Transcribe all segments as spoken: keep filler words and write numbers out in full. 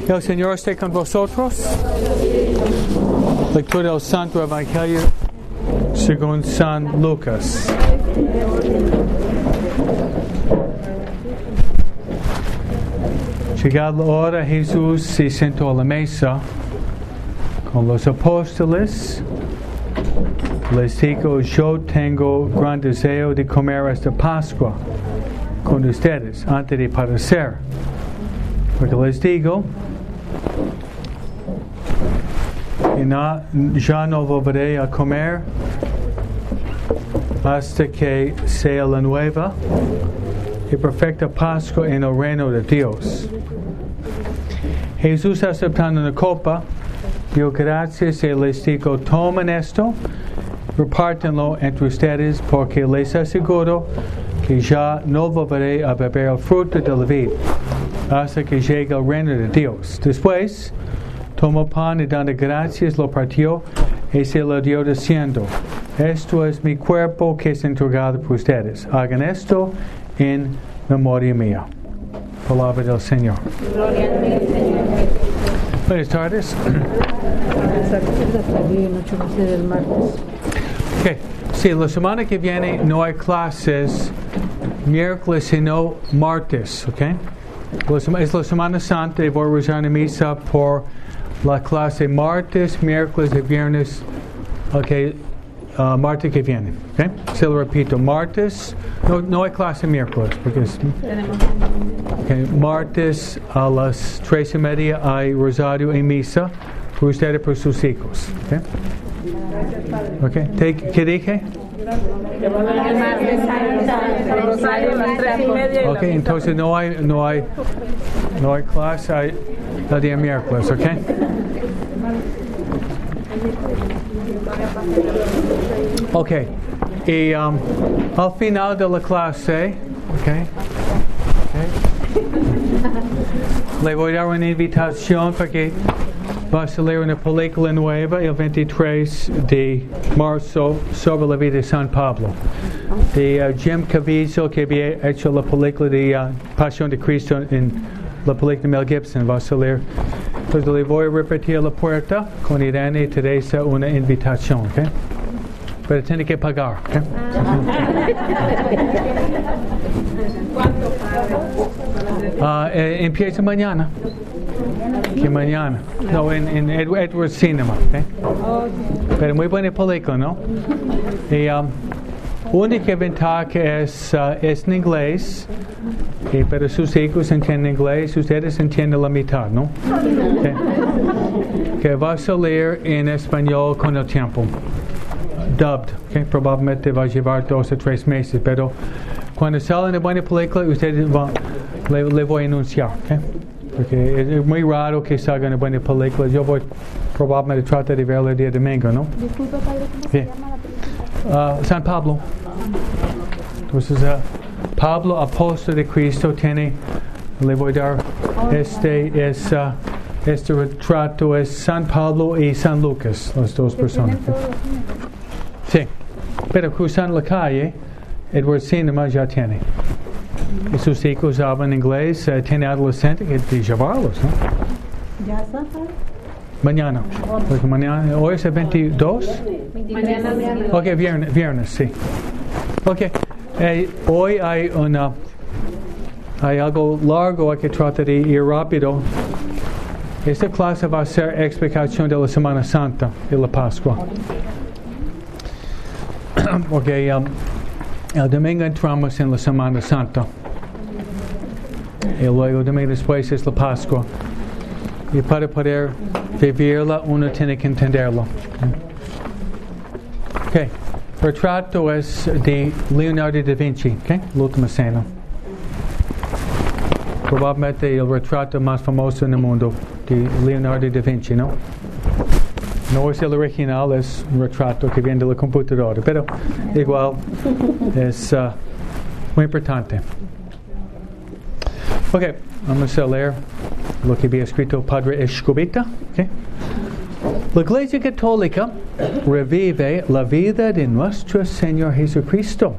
El Señor esté con vosotros. Lectura del Santo Evangelio según San Lucas. Llegada la hora, Jesús se sentó a la mesa con los apóstoles. Les dijo: yo tengo gran deseo de comer esta Pascua con ustedes antes de padecer. Porque les digo, y no, ya no volveré a comer hasta que sea la nueva y perfecta Pascua en el reino de Dios. Jesús, aceptando una copa, dio gracias y les dijo: tomen esto, repártenlo entre ustedes, porque les aseguro que ya no volveré a beber el fruto de la vid hasta que llegue el reino de Dios. Después tomó pan y dando gracias lo partió y se lo dio diciendo: esto es mi cuerpo que es entregado por ustedes. Hagan esto en memoria mía. Palabra del Señor. Gloria a ti, Señor. Buenas tardes. Okay. Sí, la semana que viene no hay clases miércoles sino martes, ¿ok? Es la Semana Santa y voy a rezar en misa por la clase martes, miércoles y viernes, ok, uh, martes que viene, ok? Se lo repito, martes, no, no hay clase miércoles, porque es, okay, martes a las tres y media hay rosario y misa por ustedes y por sus hijos, ok? Okay. Take, ¿qué dije? Ok, entonces no hay, no hay, no hay clase hay el día miércoles, ok? Ok, y um, al final de la clase, ok, okay, le voy a dar una invitación para que va a salir una película nueva el veintitrés de marzo sobre la vida de San Pablo. De uh, Jim Caviezel, que había hecho la película de uh, Pasión de Cristo en la película de Mel Gibson, va a salir. Entonces le voy a repetir a la puerta con Irene y Teresa una invitación, ¿ok? Pero tiene que pagar, ¿ok? Uh, eh, empieza mañana. Que mañana. No, en, en Edward Cinema, ¿ok? Pero muy buena película, ¿no? Y um, única ventaja es, uh, es en inglés, y pero sus hijos entienden inglés, ustedes entienden la mitad, ¿no? Okay. Que va a salir en español con el tiempo. Dubbed, okay? Probablemente va a llevar dos o tres meses, pero cuando sale una buena película, ustedes van, le, le voy a anunciar, ¿ok? Porque es muy raro que salga una buena película. Yo voy probablemente tratar de verla el día domingo, ¿no? Disculpe, padre, ¿cómo se llama la película? Uh, San Pablo. Entonces, uh, Pablo, apóstol de Cristo, tiene, le voy a dar, este es, uh, este retrato es San Pablo y San Lucas, las dos personas. Sí, pero cruzando la calle, Edward Cinema ya tiene. Y sus hijos hablan inglés, uh, tiene adolescentes que de llevarlos, ¿no? ¿Ya está? Mañana. Porque mañana, hoy es el veintidós. Mañana. Ok, viernes, viernes, sí. Ok, eh, hoy hay una, hay algo largo, hay que tratar de ir rápido. Esta clase va a ser explicación de la Semana Santa y la Pascua. Porque um, el domingo entramos en la Semana Santa. Y luego el domingo después es la Pascua. Y para poder vivirla, uno tiene que entenderlo. Ok. El retrato es de Leonardo da Vinci, okay? La última cena. Probablemente el retrato más famoso en el mundo de Leonardo da Vinci, ¿no? No es el original, es un retrato que viene de la computadora, pero igual es uh, muy importante. Ok, vamos a leer lo que había escrito el Padre Escobita. Okay. La Iglesia Católica revive la vida de nuestro Señor Jesucristo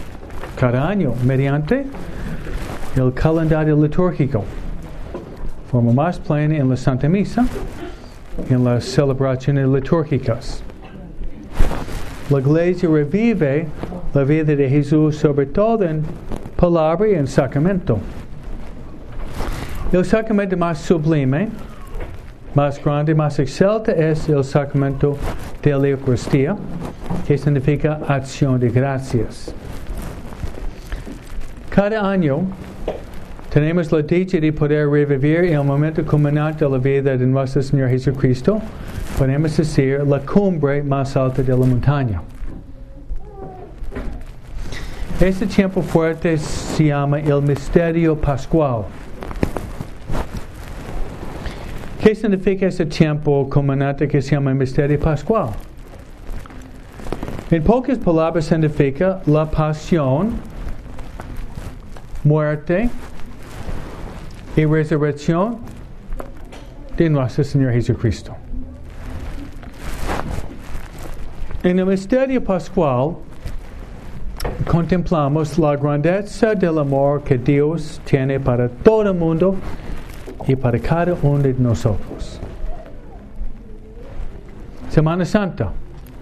cada año mediante el calendario litúrgico. forma más plena en la Santa Misa, en las celebraciones litúrgicas. La Iglesia revive la vida de Jesús sobre todo en palabra y en sacramento. El sacramento más sublime, más grande, más excelente es el sacramento de la Eucaristía, que significa acción de gracias. Cada año tenemos la dicha de poder revivir el momento culminante de la vida de nuestro Señor Jesucristo, podemos decir la cumbre más alta de la montaña. Este tiempo fuerte se llama el misterio pascual. ¿Qué significa este tiempo culminante que se llama misterio pascual? En pocas palabras significa la pasión, muerte y resurrección de nuestro Señor Jesucristo. En el misterio pascual contemplamos la grandeza del amor que Dios tiene para todo el mundo y para cada uno de nosotros. Semana Santa.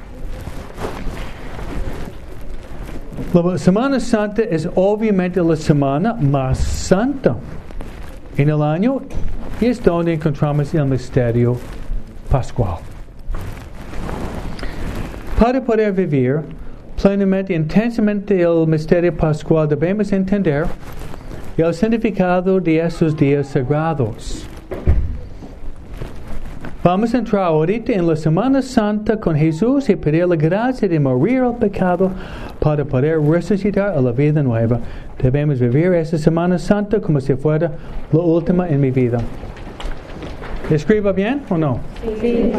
La Semana Santa es obviamente la semana más santa en el año y es donde encontramos el misterio pascual. Para poder vivir plenamente, intensamente el misterio pascual debemos entender el significado de esos días sagrados. Vamos a entrar ahorita en la Semana Santa con Jesús y pedir la gracia de morir al pecado para poder resucitar a la vida nueva. Debemos vivir esta Semana Santa como si fuera la última en mi vida. ¿Escriba bien o no? Sí.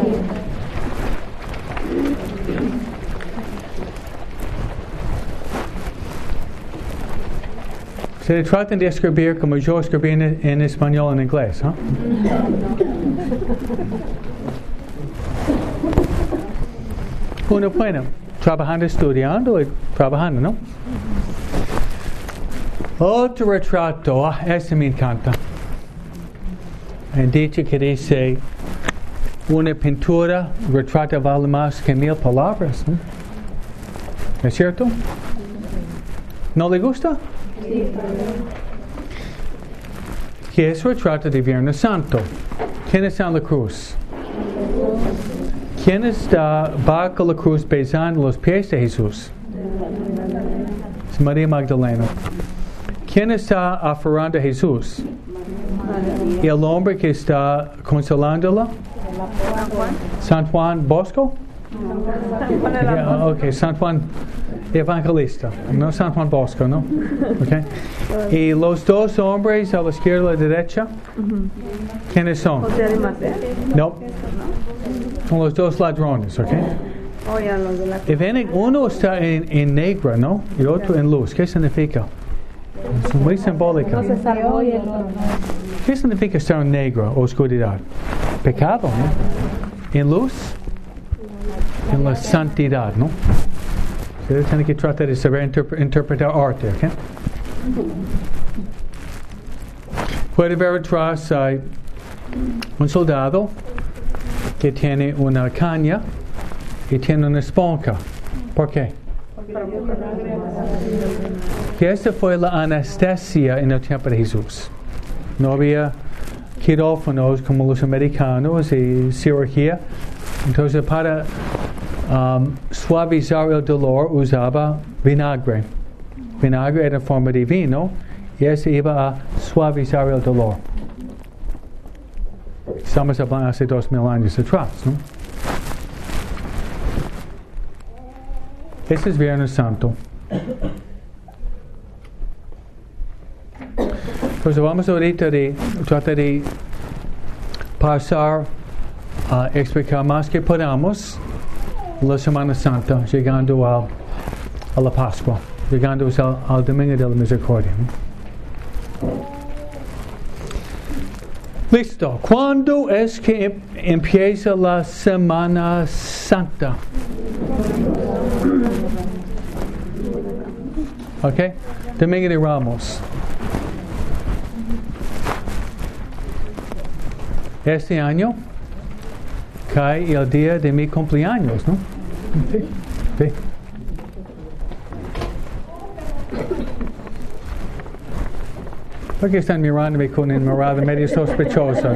Se tratan de escribir como yo escribí en, en español en inglés, ¿eh? Uno bueno, trabajando, estudiando y trabajando, ¿no? Otro retrato, ah, ese me encanta. Han dicho que dice, una pintura retrata vale más que mil palabras, ¿no? ¿Es cierto? ¿No le gusta? Que es retrato de Viernes Santo. ¿Quién está en la cruz? ¿Quién está bajo la cruz besando los pies de Jesús? Es María Magdalena. ¿Quién está aferrando a Jesús? ¿Y el hombre que está consolándola? San Juan Bosco? Yeah, ok, San Juan Evangelista, no San Juan Bosco, ¿no? Okay. Y los dos hombres a la izquierda y a la derecha, ¿quiénes son? No, son los dos ladrones, ¿ok? Y ven, uno está en, en negra, ¿no? Y el otro en luz. ¿Qué significa? Es muy simbólica. ¿Qué significa estar en negro, oscuridad? Pecado, ¿no? En luz, en la santidad, ¿no? Ustedes tienen que tratar de saber interp- interpretar arte, ¿ok? Puede ver atrás hay un soldado que tiene una caña y tiene una esponja. ¿Por qué? Que esta fue la anestesia en el tiempo de Jesús. No había quirófanos como los americanos y cirugía. Entonces para um, suavizar el dolor usaba vinagre. Vinagre era en forma de vino y eso iba a suavizar el dolor. Estamos hablando hace dos mil años atrás, ¿no? Este es Viernes Santo. Entonces vamos ahorita de tratar de pasar a explicar más que podamos la Semana Santa, llegando a, a la Pascua, llegando al, al Domingo de la Misericordia. Listo. ¿Cuándo es que em- empieza la Semana Santa? ¿Ok? Domingo de Ramos. este año cae el día de mi cumpleaños, ¿no? Sí, sí. ¿Por qué están mirándome con una mirada medio sospechosa?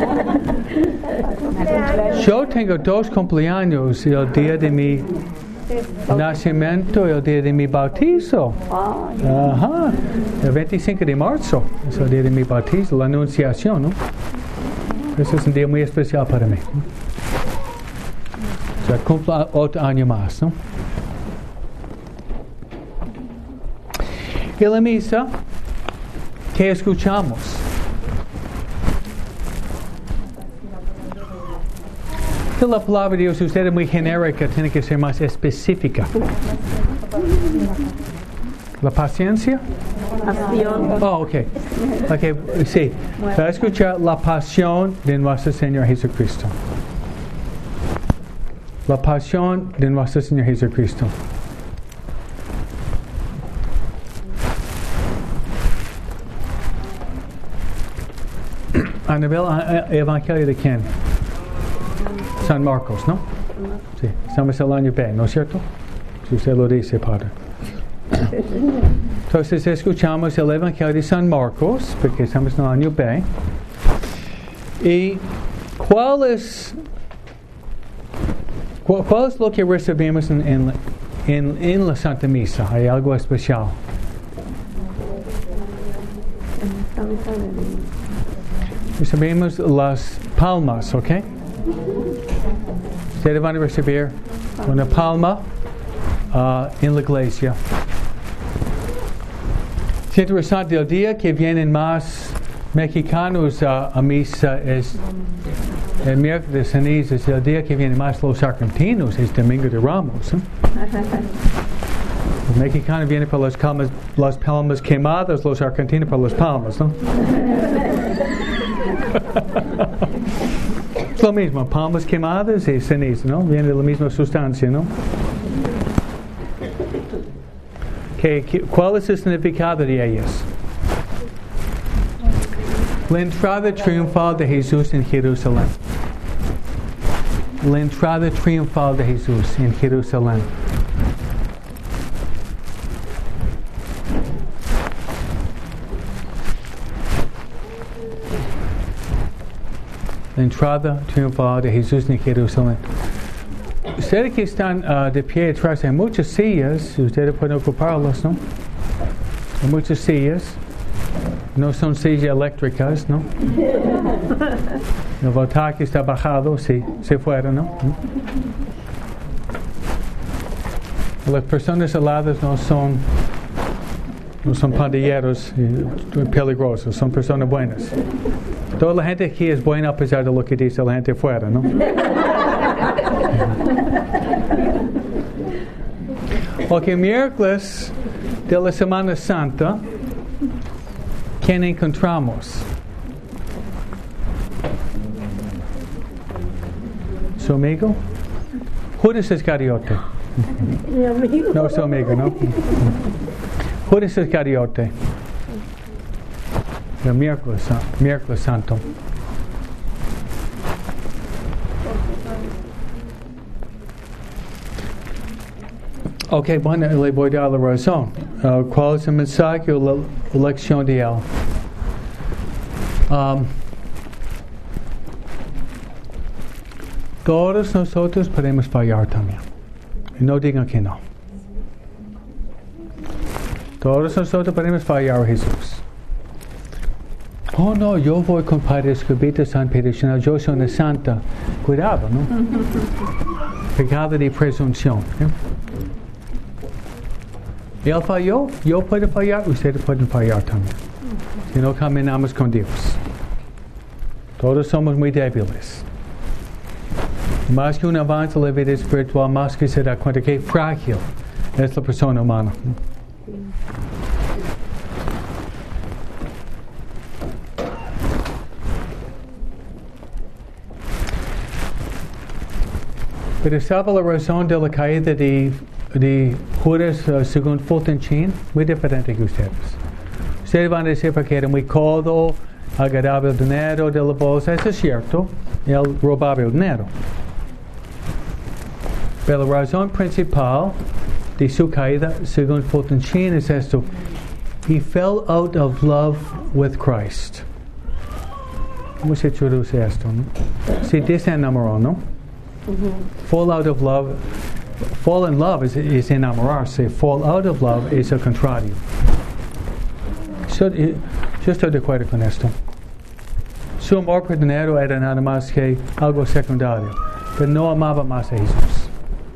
Yo tengo dos cumpleaños, el día de mi nacimiento y el día de mi bautizo. Ajá, el veinticinco de marzo es el día de mi bautizo, la anunciación, ¿no? Ese es un día muy especial para mí. O sea, cumplo otro año más, ¿no? Y la misa, ¿qué escuchamos? Que la palabra de Dios, usted es muy genérica, tiene que ser más específica. ¿La paciencia? Pasión. Oh, ok. Ok, sí. Va a escuchar la pasión de nuestro Señor Jesucristo. La pasión de nuestro Señor Jesucristo. A nivel evangelio de quién? San Marcos, ¿no? Sí, estamos en el año B, ¿no es cierto? Si usted lo dice, Padre. Entonces escuchamos el Evangelio de San Marcos, porque estamos en el año B. ¿Y cuál es, cuál, cuál es lo que recibimos en, en, en, en la Santa Misa? ¿Hay algo especial? Recibimos las palmas, ¿ok? Ustedes van a recibir una palma uh, en la iglesia. Es interesante, el día que vienen más mexicanos uh, a misa es el miércoles de ceniza, es el día que vienen más los argentinos, es Domingo de Ramos. ¿eh? Los mexicanos vienen por las palmas, las palmas quemadas, los argentinos por las palmas, ¿no? Es lo mismo, palmas quemadas y ceniza, ¿no? Viene de la misma sustancia, ¿no? ¿Qué, qué, ¿Cuál es el significado de ellas? La entrada triunfal de Jesús en Jerusalén. La entrada triunfal de Jesús en Jerusalén. La entrada triunfal de Jesús en Jerusalén. Ustedes que están uh, de pie atrás, hay muchas sillas, ustedes pueden ocuparlas, ¿no? Hay muchas sillas, no son sillas eléctricas, ¿no? El voltaje está bajado, si se fuera, ¿no? Las personas aladas no son, no son pandilleros peligrosos, son personas buenas. Toda la gente aquí es buena a pesar de lo que dice la gente afuera, ¿no? Ok, miércoles de la Semana Santa, ¿quién encontramos? ¿Su amigo? Judas Iscariote. Mi amigo. No, su amigo, ¿no? Judas Iscariote. El miércoles, miércoles santo. Ok, bueno, le voy a dar la razón. Uh, ¿Cuál es el mensaje o la lección de él? Um, todos nosotros podemos fallar también. Y no digan que no. Todos nosotros podemos fallar a Jesús. Oh no, yo voy con Padre Escobita, San Pedro Chanel, yo soy una santa. Cuidado, ¿no? Pecado de presunción. ¿eh? Él falló, yo puedo fallar, ustedes pueden fallar también. Si no caminamos con Dios. Todos somos muy débiles. Más que un avance en la vida espiritual, más que se da cuenta que frágil es la persona humana. Pero ¿sabe la razón de la caída de, de Judas uh, según Fulton Sheen? Muy diferente que ustedes. Ustedes van a decir porque era muy codo agarraba el dinero de la bolsa, eso es cierto, él robaba el dinero. Pero la razón principal de su caída, según Fulton Sheen, es esto: he fell out of love with Christ. ¿Cómo se traduce esto? ¿No? Se desenamoró, ¿no? Uh-huh. Fall out of love. Fall in love es, es enamorarse. Fall out of love es el contrario. Yo, yo estoy de acuerdo con esto. Su amor por dinero era nada más que algo secundario, pero no amaba más a Jesús.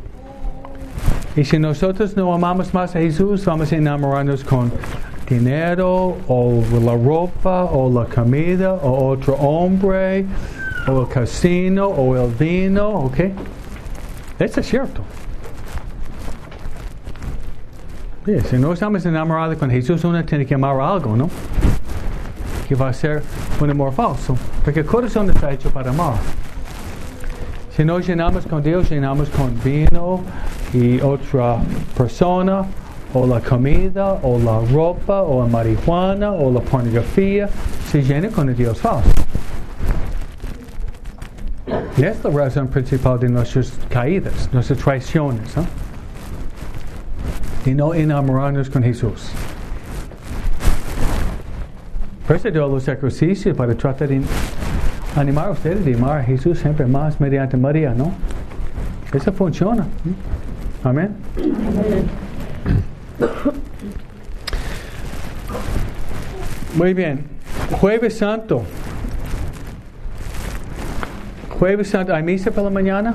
Y si nosotros no amamos más a Jesús, vamos a enamorarnos con dinero, o la ropa, o la comida, o otro hombre, o el casino, o el vino, ¿ok? Eso es cierto. Sí, si no estamos enamorados con Jesús, uno tiene que amar algo, ¿no? Que va a ser un amor falso, porque el corazón está hecho para amar. Si no llenamos con Dios, llenamos con vino y otra persona, o la comida, o la ropa, o la marihuana, o la pornografía, se llena con el Dios falso. Y es la razón principal de nuestras caídas, nuestras traiciones, ¿no? De no enamorarnos con Jesús. Por eso doy los ejercicios para tratar de animar a ustedes de amar a Jesús siempre más mediante María, ¿no? Eso funciona. Amén. Muy bien. Jueves Santo. Jueves Santo, ¿hay misa por la mañana?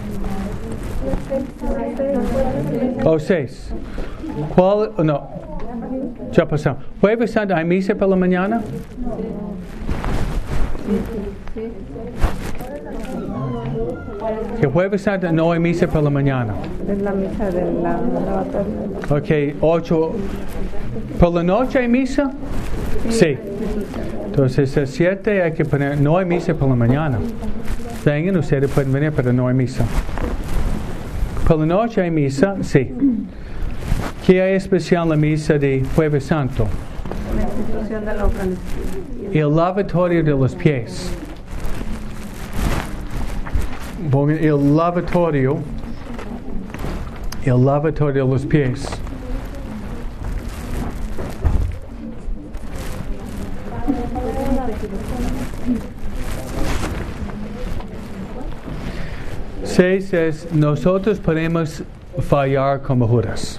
O seis. ¿Cuál? No. Ya pasamos. Jueves Santo, ¿hay misa por la mañana? Que Jueves Santo no hay misa por la mañana. Es la misa de la lavatoria. Ok, ocho. ¿Por la noche hay misa? Sí. Entonces, a siete hay que poner, no hay misa por la mañana. Vengan, ustedes pueden venir, pero no hay misa. Por la noche hay misa, sí. ¿Qué hay especial en la misa de Jueves Santo? La institución de la Eucaristía. El lavatorio de los pies. Pongan el lavatorio. El lavatorio de los pies. Seis es, nosotros podemos fallar como Judas.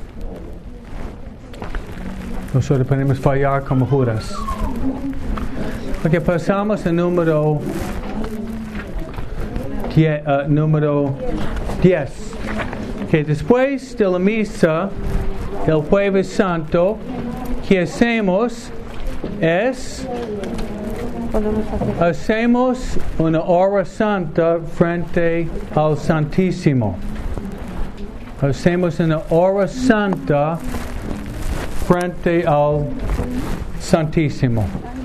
Nosotros podemos fallar como Judas. Ok, pasamos al número diez. Uh, número diez. Que después de la misa, el Jueves Santo, que hacemos es hacemos una hora santa frente al Santísimo. Hacemos una hora santa frente al Santísimo.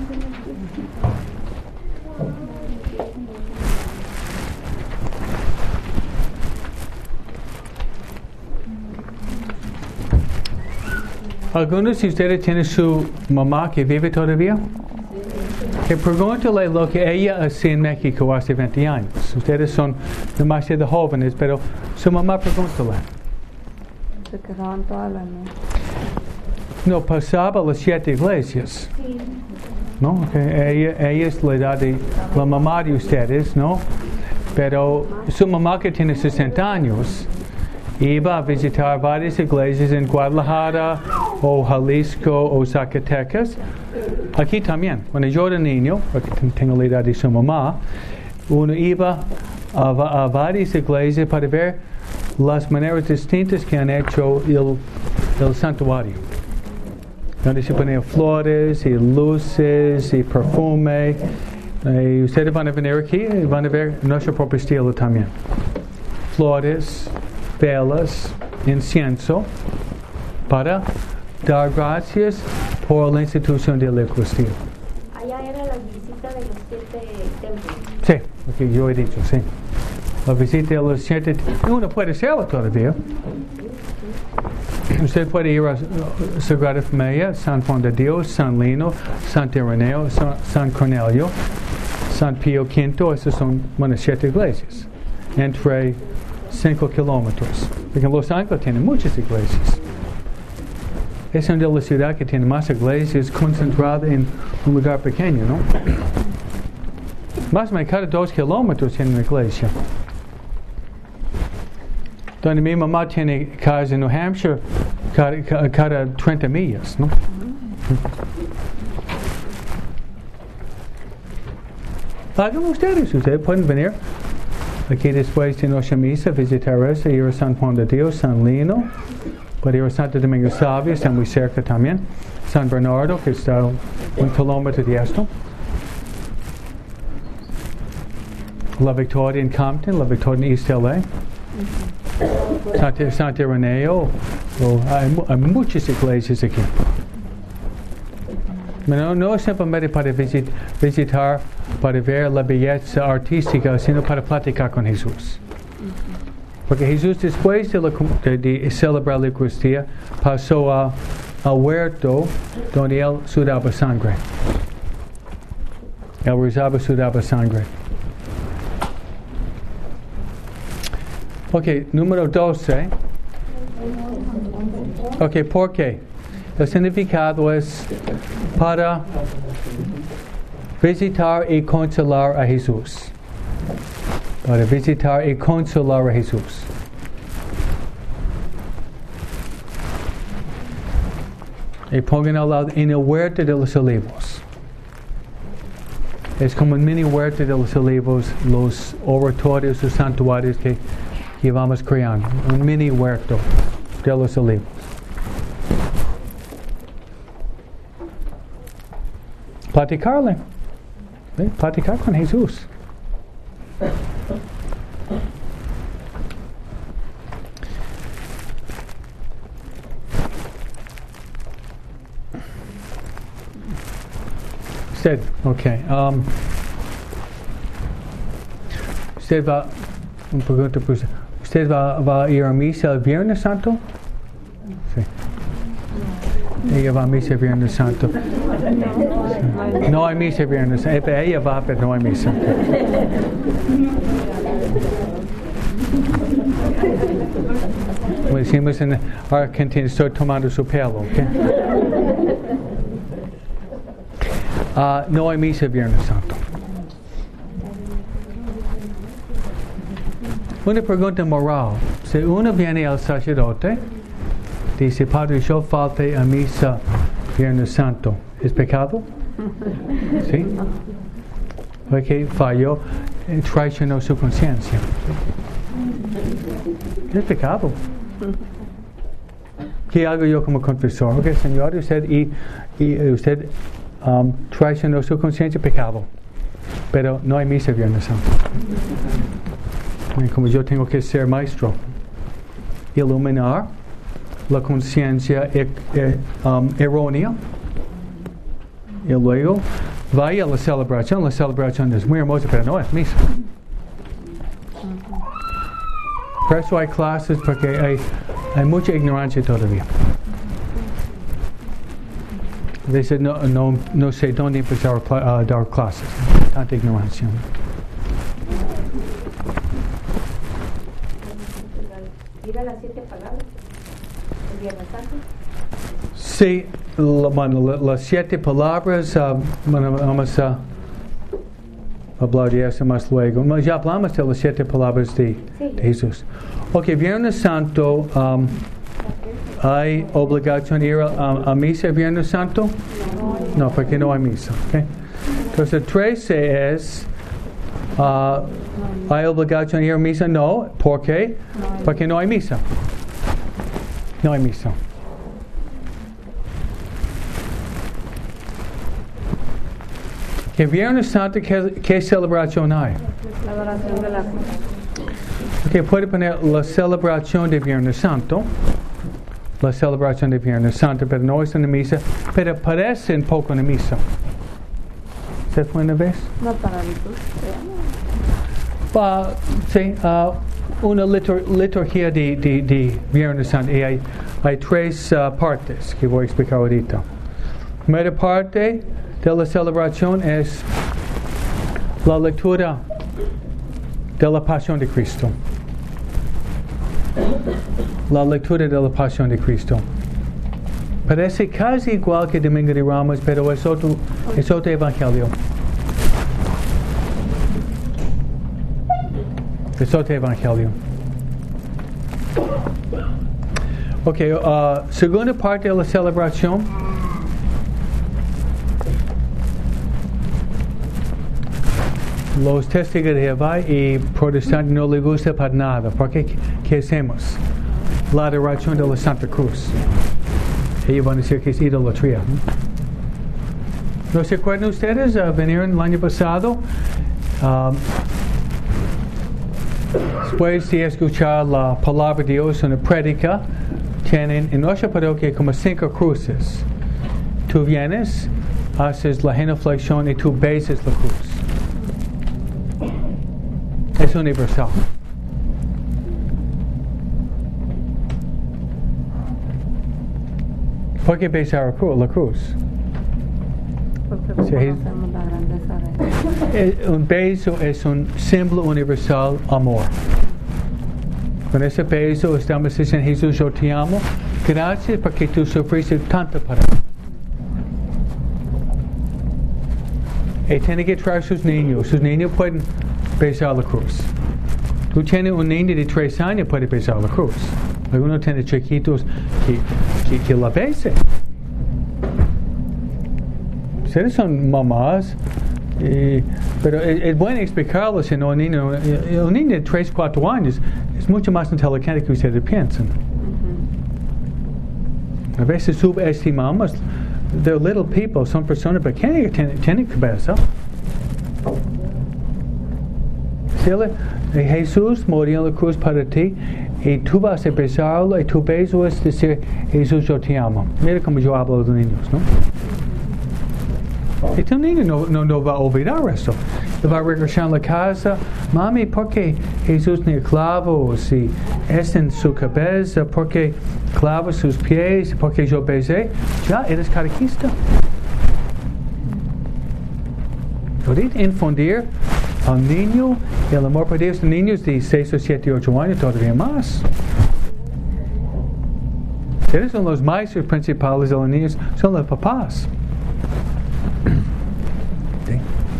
¿Algunos de ustedes tienen su mamá que vive todavía? Que pregúntale lo que ella hacía en México hace veinte años. Ustedes son demasiado jóvenes, pero su mamá pregúntale. Se quedaban todas las noches. No, pasaba las siete iglesias. ¿No? Okay. Ella, ella es la edad de la mamá de ustedes, ¿no? Pero su mamá, que tiene sesenta años, iba a visitar varias iglesias en Guadalajara o Jalisco o Zacatecas. Aquí también, cuando yo era niño, porque tengo la edad de su mamá, uno iba a, a varias iglesias para ver las maneras distintas que han hecho el, el santuario. Donde se ponían flores y luces y perfume. Y ustedes van a venir aquí y van a ver nuestro propio estilo también. Flores, velas, incienso, para dar gracias por la institución del Eucaristía. Allá era la visita de los siete templos. Sí, lo que yo he dicho, sí. la visita de los siete, uno puede hacerlo todavía. Usted puede ir a Sagrada Familia, San Juan de Dios, San Lino, San Ireneo, San, San Cornelio, San Pío Quinto. Esas son unas siete iglesias, entre cinco kilómetros. Porque Los Ángeles tiene muchas iglesias. Es una de las ciudades que tiene más iglesias concentrada en un lugar pequeño, ¿no? Más o menos cada dos kilómetros tiene una iglesia. Donde mi mamá tiene casa en New Hampshire cada, cada treinta millas, ¿no? Hagan ustedes, ustedes pueden venir aquí después de nuestra misa, visitar eso, ir a San Juan de Dios, San Lino, puede ir a Santo Domingo Salvia, está muy cerca también, San Bernardo, que está un kilómetro de esto, La Victoria en Compton, La Victoria en East L A, Sant Ireneo, oh, hay, hay muchas iglesias aquí. No, no simplemente para visit, visitar, para ver la belleza artística, sino para platicar con Jesús. Porque Jesús, después de, la, de, de celebrar la Eucaristía, pasó a, al huerto donde él sudaba sangre. Él rezaba, sudaba sangre. Ok, número doce. Ok, ¿por qué? El significado es para visitar y consolar a Jesús. Para visitar y consolar a Jesús. Y pongan al lado en el huerto de los olivos. Es como un mini huerto de los olivos, los oratorios, los santuarios que que vamos creando, un mini huerto de los olivos. Platicarle, ¿eh? Platicar con Jesús. Usted, ok. Um, usted va, un pregunta pues. ¿Usted va, va a ir a misa el Viernes Santo? Sí. Ella va a misa el Viernes Santo. Sí. No hay misa el Viernes Santo. Ella va, pero no hay misa. Como decimos en Argentina, estoy tomando su pelo. ¿Okay? Uh, no hay misa el Viernes Santo. Una pregunta moral. Si uno viene al sacerdote, dice, Padre, yo falté a misa Viernes Santo, ¿es pecado? ¿Sí? Porque falló, traicionó su conciencia. Es pecado. ¿Qué hago yo como confesor? Ok, Señor, usted, y, y usted um, traicionó su conciencia, pecado. Pero no hay misa Viernes Santo. Como yo tengo que ser maestro, iluminar la conciencia er, er, um, errónea y luego vaya a la celebración. La celebración es muy hermosa, pero no es misa. Por eso hay clases, porque hay, hay mucha ignorancia todavía. A veces no, no, no sé dónde empezar a uh, dar clases, tanta ignorancia. ¿Ir a las siete palabras el Viernes Santo? Sí, la, bueno, la, las siete palabras, uh, bueno, vamos a hablar de eso más luego. Ya hablamos de las siete palabras de, sí. de Jesús. Ok, Viernes Santo, um, ¿hay obligación de ir a, a misa el Viernes Santo? No, porque no hay misa. Okay. Entonces, el trece es... Uh, ¿hay obligación de ir a misa? No. ¿Por qué? Porque no hay misa. No hay misa. ¿Qué Viernes Santo, qué, qué celebración hay? La adoración de la cruz. Ok, puede poner la celebración de Viernes Santo. La celebración de Viernes Santo, pero no es una misa. Pero parece un poco una misa. ¿Se fue una vez? No para liturgia. Uh, sí, uh, una litur- liturgia de, de, de Viernes Santo. Y hay, hay tres uh, partes que voy a explicar ahorita. La primera parte de la celebración es la lectura de la Pasión de Cristo. La lectura de la Pasión de Cristo. Parece casi igual que Domingo de Ramos, pero es otro, es otro evangelio. Es otro evangelio. Ok, uh, segunda parte de la celebración. Los testigos de Jehová y protestantes no les gusta para nada. Porque, ¿qué hacemos? La adoración de la Santa Cruz. Ellos van a decir que es idolatría. ¿No se acuerdan ustedes? Uh, vinieron el año pasado. Um, después de escuchar la palabra de Dios, una prédica, tienen en nuestra parroquia como cinco cruces. Tú vienes, haces la genuflexión y tú besas la cruz. Es universal. ¿Por qué besar la cruz? La cruz? Porque Sí. conocemos la grandeza de Él. Eh, Un beso es un símbolo universal amor. Con ese beso estamos diciendo, Jesús, yo te amo. Gracias porque tú sufriste tanto para mí. Y tiene que traer sus niños. Sus niños pueden besar la cruz. Tú tienes un niño de tres años puede besar la cruz. Algunos tienen chiquitos que, que, que la besen. Ustedes son mamás, eh, pero es, es bueno explicarlo si no un niño, un niño de tres, cuatro años es mucho más inteligente que ustedes piensan. A veces subestimamos, they're little people, son personas pequeñas que tienen, tienen cabeza. Jesús murió en la cruz para ti y tú vas a besarlo y tu beso es decir, Jesús, yo te amo. Mira cómo yo hablo de los niños, ¿no? Y tu niño no, no, no va a olvidar esto. Le va a regresar a la casa. Mami, ¿por qué Jesús tenía clavos y es en su cabeza? ¿Por qué clavos sus pies? ¿Por qué yo besé? Ya, eres catequista. Ahorita infundir al niño el amor por Dios. Niños de seis o siete, ocho años todavía más. Ustedes son los maestros principales de los niños, son los papás. ¿Sí?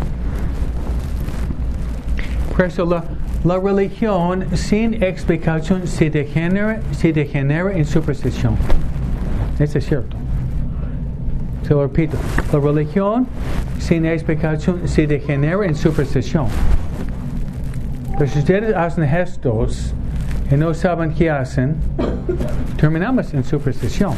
Por eso la, la religión sin explicación se degenera, se degenera en superstición. Eso es cierto. Se lo repito. La religión sin explicación se degenera en superstición. Pero si ustedes hacen gestos y no saben qué hacen, terminamos en superstición.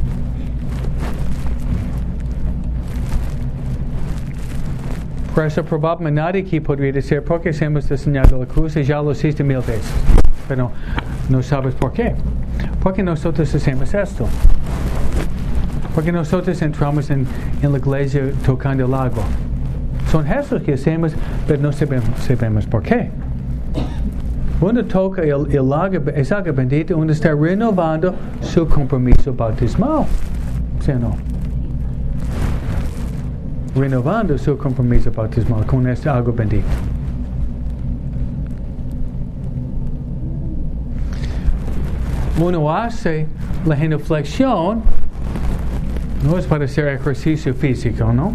Por eso probablemente nadie aquí podría decir por qué hacemos el señal de la cruz y ya lo hiciste mil veces. Pero no sabes por qué. Porque nosotros hacemos esto. Porque nosotros entramos en, en la iglesia tocando el agua. Son gestos que hacemos, pero no sabemos, sabemos por qué. Uno toca el, el agua, es agua bendita, uno está renovando su compromiso bautismal. ¿Sí o no? Renovando su compromiso bautismal con esta agua bendita. Uno hace la genuflexión, no es para hacer ejercicio físico, ¿no?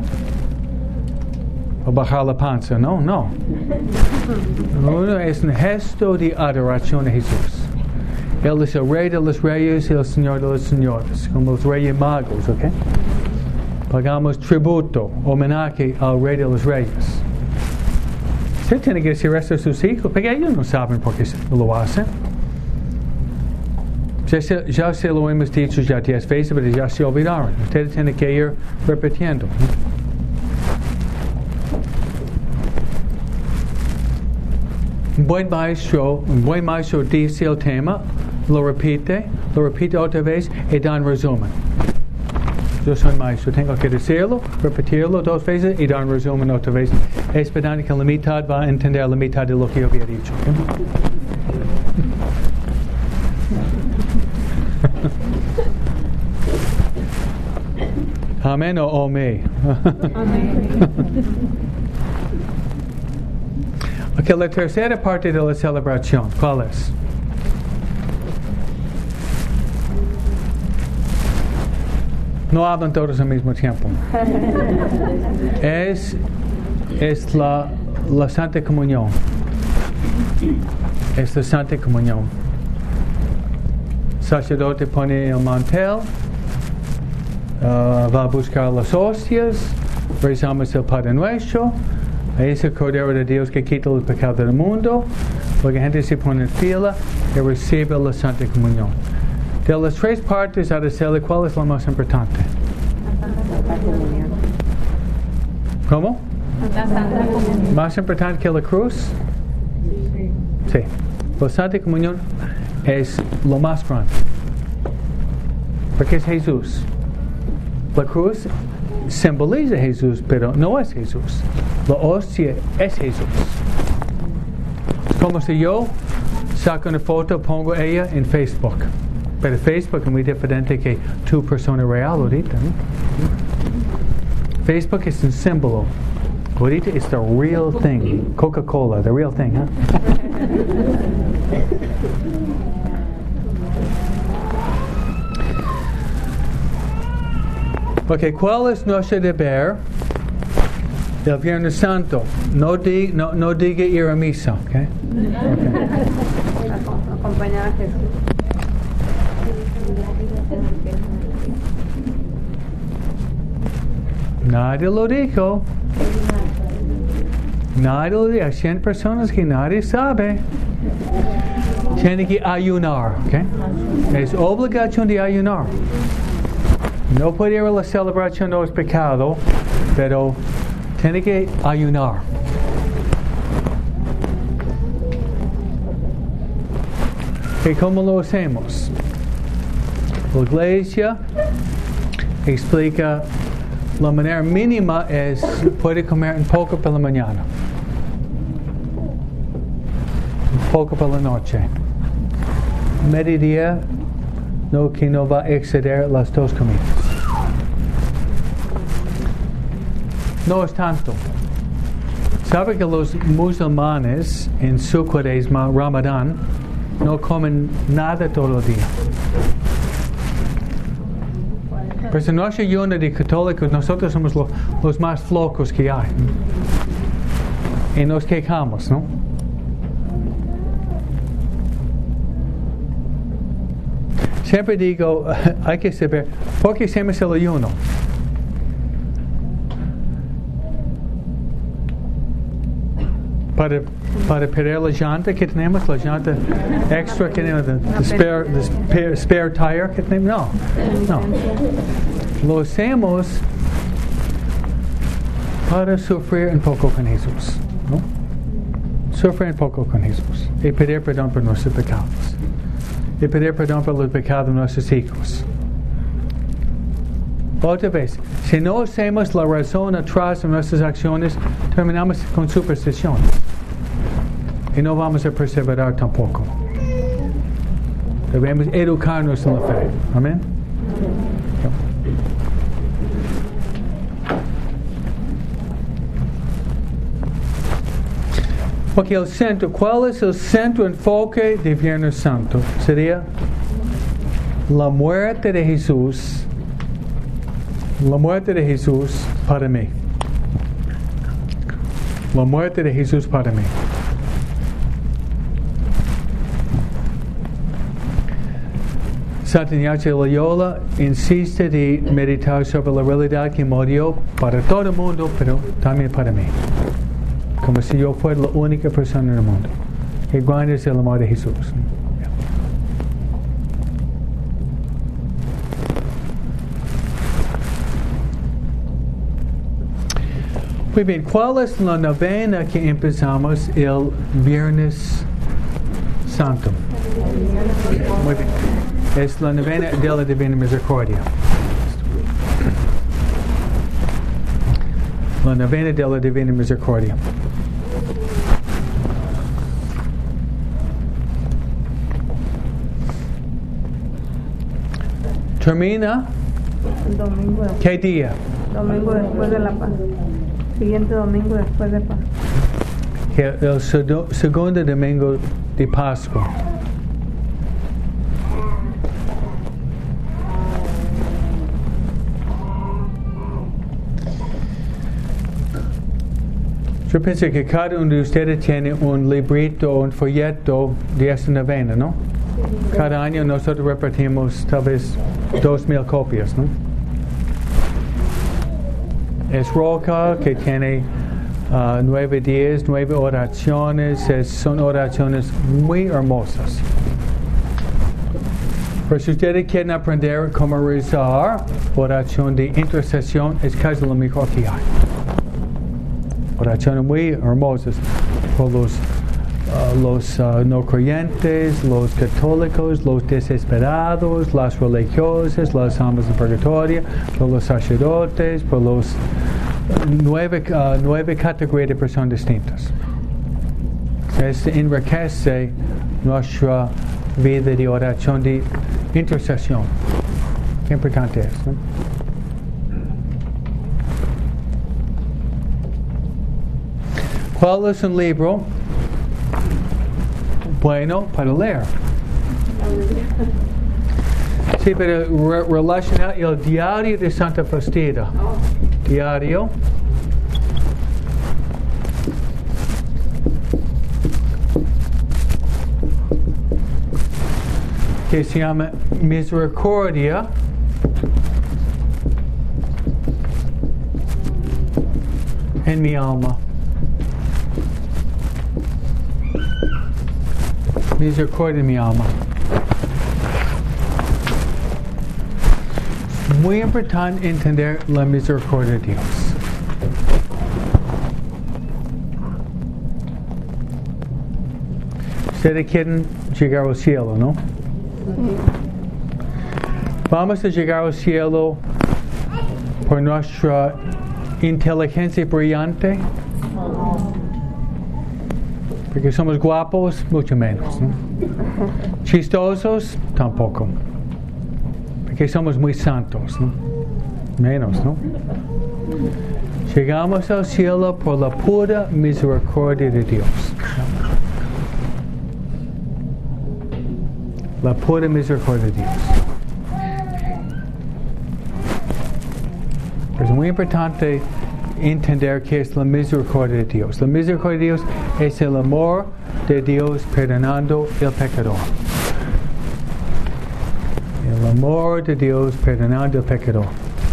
O bajar la panza, no, no. Uno es un gesto de adoración a Jesús. Él es el Rey de los Reyes y el Señor de los Señores, como los Reyes Magos, ¿ok? Pagamos tributo, homenaje al Rey de los Reyes. Usted tiene que decir esto a sus hijos, porque ellos no saben por qué lo hacen. Ya se, ya se lo hemos dicho ya diez veces, pero ya se olvidaron. Ustedes tienen que ir repitiendo. Un buen maestro, un buen maestro dice el tema, lo repite, lo repite otra vez y da un resumen. Yo soy maestro. Tengo que decirlo, repetirlo dos veces y dar un resumen otra vez. Esperando que la mitad va a entender la mitad de lo que yo había dicho. ¿Okay? Amén o ome. Ok, la tercera parte de la celebración, ¿cuál es? No hablan todos al mismo tiempo. Es, es la, la Santa Comunión. Es la Santa Comunión. El sacerdote pone el mantel, uh, va a buscar las hostias, rezamos el Padre Nuestro, es el Cordero de Dios que quita el pecado del mundo, porque la gente se pone en fila y recibe la Santa Comunión. De las tres partes a decirle cuál es la más importante. ¿Cómo? La Santa Comunión. ¿Más importante que la cruz? Sí. La Santa Comunión es lo más grande. Porque es Jesús. La cruz simboliza a Jesús, pero no es Jesús. La hostia es Jesús. Como si yo saco una foto, pongo ella en Facebook. Pero Facebook es muy diferente que tu persona real ahorita, ¿no? Facebook es un símbolo. Ahorita es the real thing. Coca-Cola, the real thing, ¿huh? Ok, ¿cuál es nuestro deber del Viernes Santo? No, di, no, no diga ir a misa, ¿ok? Okay. Acompañar a Jesús. Nadie lo dijo. Nadie lo dijo. Hay cien personas que nadie sabe. Tiene que ayunar, ¿ok? Es obligación de ayunar. No puede ir a la celebración, no es pecado, pero tiene que ayunar. ¿Y cómo lo hacemos? La iglesia explica la manera mínima es puede comer un poco por la mañana, un poco por la noche. Mediodía, no que no va a exceder las dos comidas. No es tanto. ¿Sabe que los musulmanes en su cuaresma, Ramadán, no comen nada todo el día? Pues en nuestra ayuno de católicos, nosotros somos lo, los más flocos que hay. Y nos quejamos, ¿no? Siempre digo, hay que saber, ¿por qué hacemos el ayuno? Para, para perder la llanta que tenemos, la llanta extra que tenemos, the, the, spare, the spare, spare tire que tenemos. No, no. Lo hacemos para sufrir un poco con Jesús, ¿no? Sufrir un poco con Jesús y pedir perdón por nuestros pecados. Y pedir perdón por los pecados de nuestros hijos. Otra vez, si no hacemos la razón atrás de nuestras acciones, terminamos con supersticiones. Y no vamos a perseverar tampoco. Debemos educarnos en la fe. Amén. Ok, el centro. ¿Cuál es el centro enfoque de Viernes Santo? Sería la muerte de Jesús. La muerte de Jesús para mí. La muerte de Jesús para mí. Santa Ignacio de Loyola insiste de meditar sobre la realidad que murió para todo el mundo, pero también para mí. Como si yo fuera la única persona en el mundo. Qué grande es el amor de Jesús. Muy bien, ¿cuál es la novena que empezamos el Viernes Santo? Muy bien. Es la novena de la Divina Misericordia. la novena de la Divina Misericordia. Termina. Domingo, ¿Qué día? domingo después de la Paz. Siguiente domingo después de Paz. El, el sedo, segundo domingo de Pascua. Yo pensé que cada uno de ustedes tiene un librito o un folleto de esta novena, ¿no? Cada año nosotros repartimos tal vez dos mil copias, ¿no? Es roca que tiene uh, nueve días, nueve oraciones, es, son oraciones muy hermosas. Pero si ustedes quieren aprender cómo rezar, oración de intercesión es casi lo mejor que hay. Oraciones muy hermosas por los, uh, los uh, no creyentes, los católicos, los desesperados, las religiosas, las almas de purgatorio, por los sacerdotes, por los nueve, uh, nueve categorías de personas distintas. Esto enriquece nuestra vida de oración de intercesión. Qué importante es, ¿no? ¿Cuál es un libro bueno para leer? Sí, pero re relacionado el diario de Santa Faustina. Diario. Que se llama Misericordia. En mi alma. Misericordia en mi alma. Muy importante entender la misericordia de Dios. Ustedes quieren llegar al cielo, ¿no? Vamos a llegar al cielo por nuestra inteligencia brillante. Porque somos guapos, mucho menos, ¿no? Chistosos, tampoco. Porque somos muy santos, ¿no? Menos, ¿no? Llegamos al cielo por la pura misericordia de Dios. La pura misericordia de Dios. Es muy importante entender qué es la misericordia de Dios. La misericordia de Dios es el amor de Dios perdonando el pecador. El amor de Dios perdonando el pecador.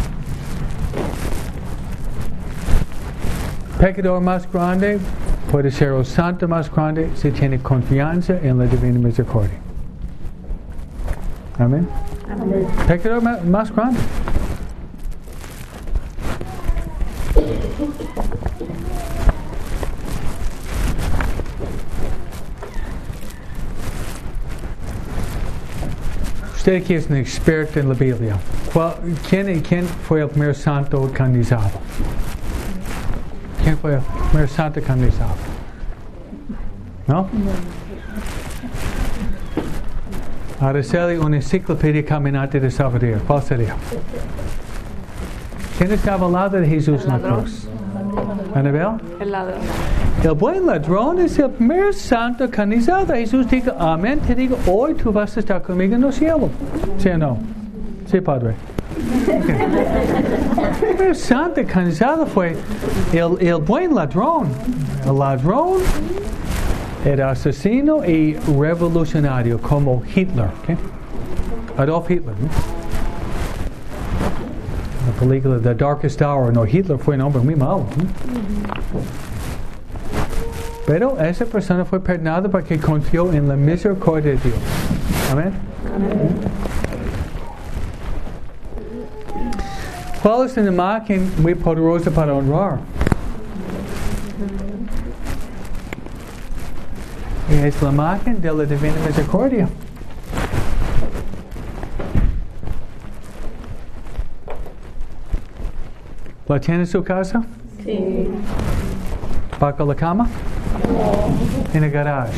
Pecador más grande puede ser el santo más grande si tiene confianza en la divina misericordia. Amén. Amén. Pecador más, más grande. Usted que es un experto en la Biblia, ¿quién, ¿quién fue el primer santo canonizado? ¿Quién fue el primer santo canonizado? ¿No? Araceli, una enciclopedia caminante de Salvador. ¿Cuál sería? ¿Quién estaba al lado de Jesús en la cruz? ¿Anabel? El ladrón. El buen ladrón es el primer santo canonizado. Jesús dijo, amén, te digo, hoy tú vas a estar conmigo en el cielo. ¿Sí o no? Sí, Padre. El primer santo canonizado fue el, el buen ladrón. El ladrón era asesino y revolucionario como Hitler. ¿Okay? Adolf Hitler, ¿no? La película The Darkest Hour, no, Hitler fue un hombre muy malo, ¿no? Pero esa persona fue perdonada porque confió en la misericordia de Dios. Amén. Amén. ¿Cuál es una imagen muy poderosa para honrar? Es la imagen de la divina misericordia. ¿La tiene en su casa? Sí. Sí. ¿Bajo la cama? En el garage.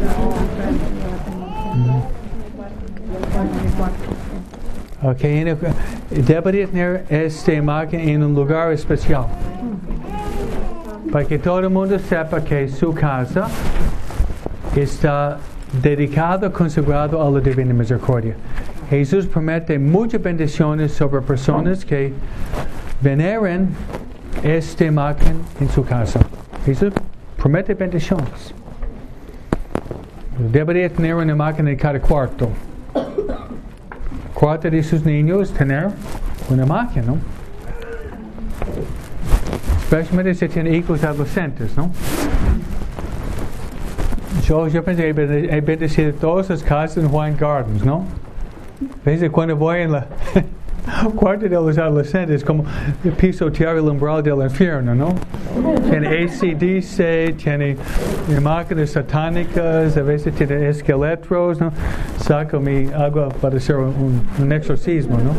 Ok, en el, debería tener esta imagen en un lugar especial. Para que todo el mundo sepa que su casa está dedicada, consagrado a la Divina Misericordia. Jesús promete muchas bendiciones sobre personas que veneren esta imagen en su casa. Jesús promete bendiciones. Debería tener una imagen en cada cuarto. Cuarto de sus niños tener una imagen, ¿no? Especialmente si tienen hijos adolescentes, ¿no? Yo, yo pensé que he bendecido todas las casas en Hawaiian Gardens, ¿no? ¿Ves? Cuando voy en la cuarto de los adolescentes, como pisotear el umbral del infierno, ¿no? Tiene A C D C, tiene imágenes satánicas, a veces tiene esqueletos, ¿no? Saco mi agua para hacer un, un exorcismo, ¿no?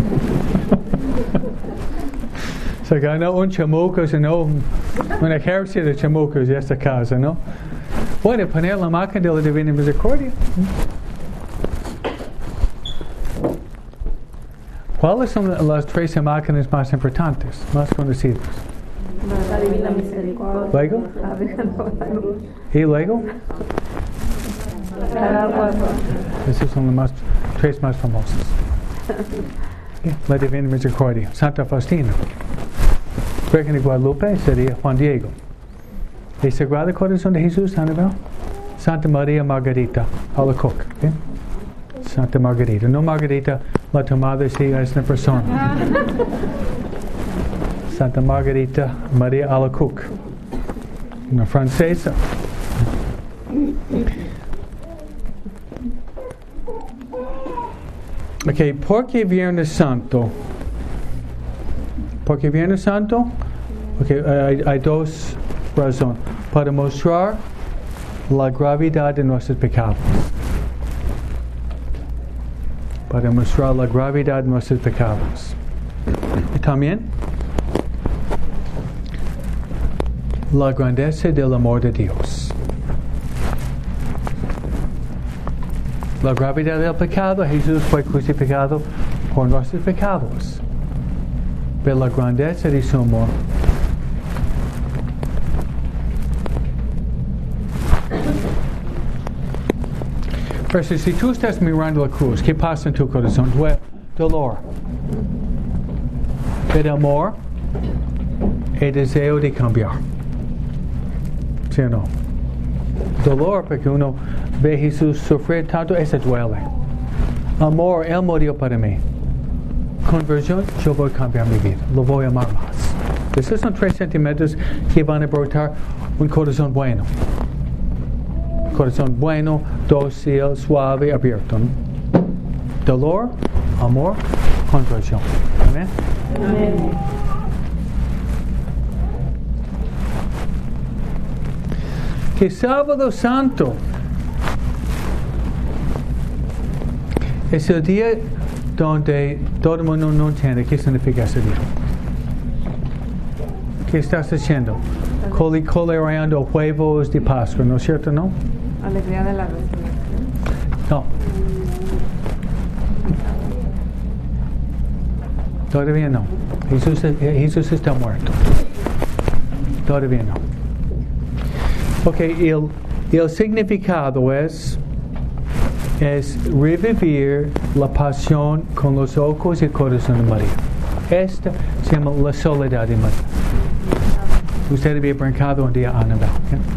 Saca no un chamuco, sino un, un ejército de chamucos en esta casa, ¿no? Bueno, poner la imagen de la Divina Misericordia. ¿Cuáles son las tres imágenes más importantes, más conocidas? La Divina Misericordia. ¿Luego? ¿Y luego? La agua. Esas son las más, tres más famosas. La Divina Misericordia. Santa Faustina. Virgen de Guadalupe sería Juan Diego. El Sagrado Corazón de Jesús, Anabel. Santa María Margarita Alacoque. ¿Okay? Santa Margarita. No Margarita, la tu madre sí es una persona. Santa Margarita María Alacoque. Una francesa. Ok, ¿por qué Viernes Santo? ¿Por qué Viernes Santo? Ok, hay, hay dos razones. Para mostrar la gravedad de nuestros pecados. Para mostrar la gravedad de nuestros pecados. Y también la grandeza del amor de Dios. La gravedad del pecado, Jesús fue crucificado por nuestros pecados. Pero la grandeza de su amor. Pero si tú estás mirando la cruz, ¿qué pasa en tu corazón? Dolor. Pero amor, el deseo de cambiar. ¿Sí o no? Dolor, porque uno ve a Jesús sufrir tanto, eso duele. Amor, Él murió para mí. Conversión, yo voy a cambiar mi vida. Lo voy a amar más. Esos son tres sentimientos que van a brotar un corazón bueno. Corazón bueno, dócil, suave, abierto. Dolor, amor, conversión. Amén. Amén. Que Sábado Santo es el día donde todo el mundo no entiende qué significa ese día. ¿Qué estás haciendo? Coli, colereando huevos de Pascua, ¿no es cierto, no? Alegría de la resurrección. No. Todavía no. Jesús, Jesús está muerto. Todavía no. Ok, el, el significado es, es revivir la pasión con los ojos y el corazón de María. Esta se llama la soledad de María. Usted había brincado un día a Anabel.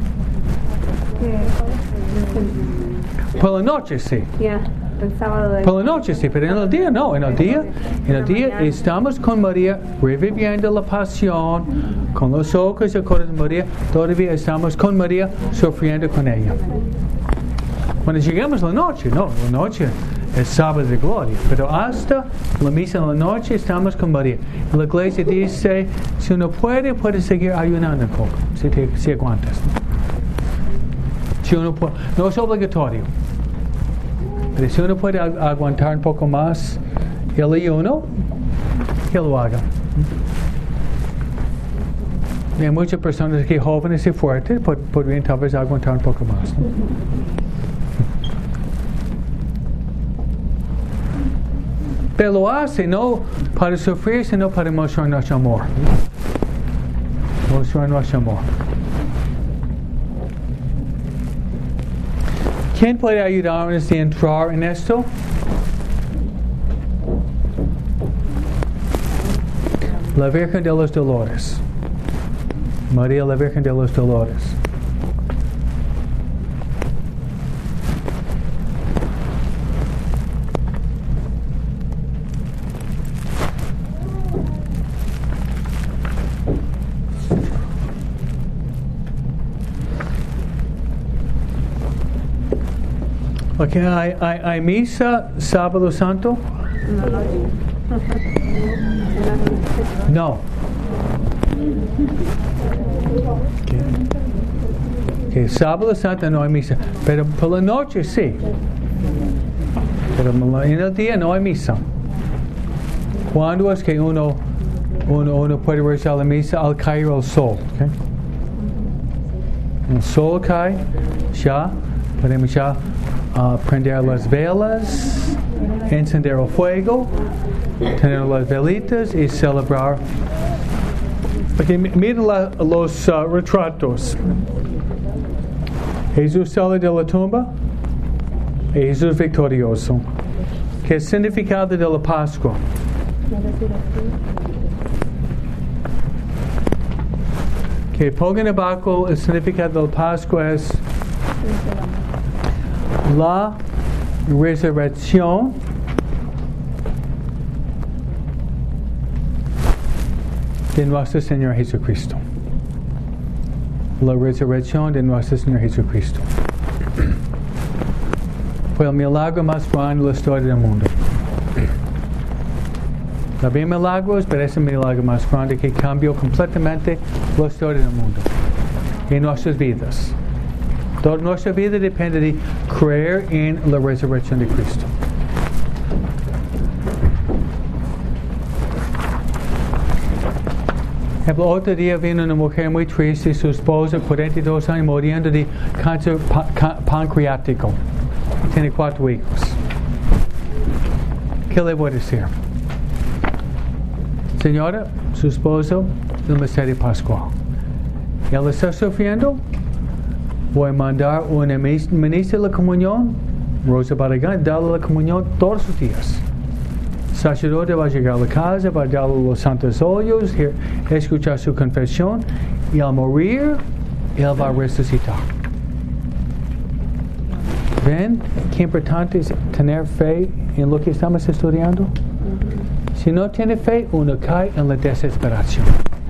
¿Eh? Por la noche sí. Ya, el sábado de... Por la noche sí, pero en el día no. En el día, en el día estamos con María, reviviendo la pasión, con los ojos y el corazón de María. Todavía estamos con María, sufriendo con ella. Cuando llegamos a la noche, no, la noche es sábado de gloria, pero hasta la misa en la noche estamos con María. La iglesia dice, si uno puede, puede seguir ayunando un poco, si, te, si aguantas. Si uno puede, no es obligatorio, pero si uno puede aguantar un poco más el ayuno, que lo haga. hay muchas personas que jóvenes y fuertes pod- podrían tal vez aguantar un poco más, ¿no? Pero lo hace no para sufrir, sino para mostrar nuestro amor. Mostrar nuestro amor. ¿Quién puede ayudarnos a entrar en esto? La Virgen de los Dolores. María la Virgen de los Dolores. Ok, hay, hay, hay misa sábado santo? No. Okay. Okay, sábado santo no hay misa, pero por la noche sí. Pero en el día no hay misa. ¿Cuándo es que uno, uno, uno puede rezar la misa? Al caer el sol. Okay? El sol cae, ya podemos ya uh, prender las velas, encender el fuego, tener las velitas y celebrar. Okay, miren la, los uh, retratos. Jesús sale de la tumba, Jesús victorioso. ¿Qué es el significado de la Pascua? Que pongan abajo el significado de la Pascua es la resurrección de nuestro Señor Jesucristo. La resurrección de nuestro Señor Jesucristo. Fue el milagro más grande de la historia del mundo. Había milagros, pero es el milagro más grande que cambió completamente la historia del mundo y nuestras vidas. Toda nuestra vida depende de creer en la resurrección de Cristo. El otro día vino una mujer muy triste, su esposo, cuarenta y dos años, muriendo de cáncer pa- ca- pancreático. Tiene cuatro hijos. ¿Qué le voy a decir? Señora, su esposo, el misterio pascual. Él está sufriendo. Voy a mandar una ministra de la comunión, Rosa Barragán, darle la comunión todos los días. El sacerdote va a llegar a la casa, va a darle los santos óleos, escuchar su confesión, y al morir, él va a resucitar. ¿Ven qué importante es tener fe en lo que estamos estudiando? Si no tiene fe, uno cae en la desesperación.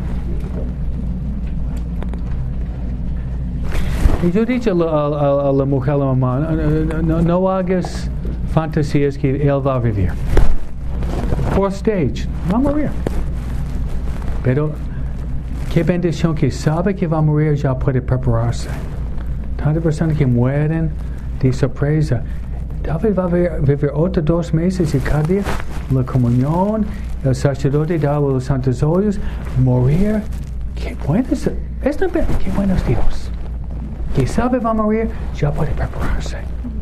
Y yo he dicho a la, a, a la mujer, a la mamá, no, no, no hagas fantasías que él va a vivir. Fourth stage, va a morir. Pero qué bendición que sabe que va a morir, ya puede prepararse. Tantas personas que mueren de sorpresa. David va a vivir, vivir otros dos meses y cada día la comunión, el sacerdote da los santos óleos, morir. Qué buenos, es no, qué buenos Dios. Que sabe va a morir, ya puede prepararse.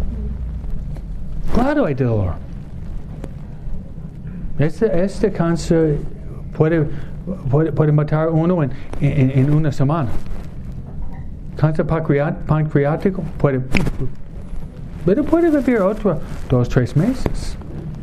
Claro hay dolor. Este, este cáncer puede, puede, puede matar a uno en, en, en una semana. Cáncer pancreático puede, pero puede vivir otro dos, tres meses.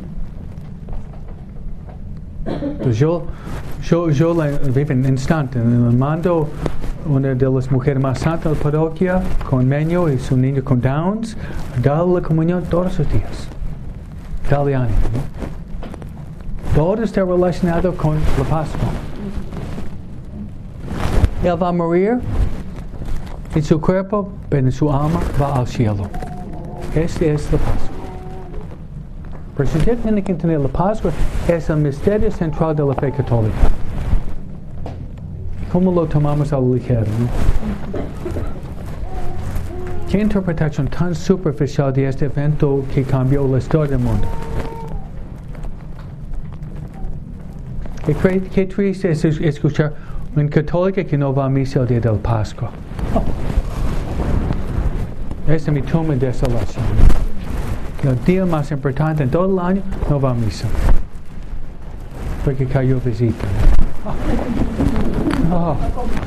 Entonces yo, yo, yo le vivo en instante, le mando una de las mujeres más santas de la parroquia con Meño y su niño con Downs, darle la comunión todos los días. Dale ánimo, ¿no? Todo está relacionado con la Pascua. Él va a morir en su cuerpo, pero en su alma va al cielo. Este es la Pascua. Pero si usted tiene que entender la Pascua, es el misterio central de la fe católica. ¿Cómo lo tomamos a la ligera? ¿No? ¿Qué interpretación tan superficial de este evento que cambió la historia del mundo? Qué, qué triste es escuchar Un católico que no va a misa el día del Pascua. Oh. Esa es mi toma de desolación. El día más importante en todo el año no va a misa. Porque cayó visita. Oh. Oh.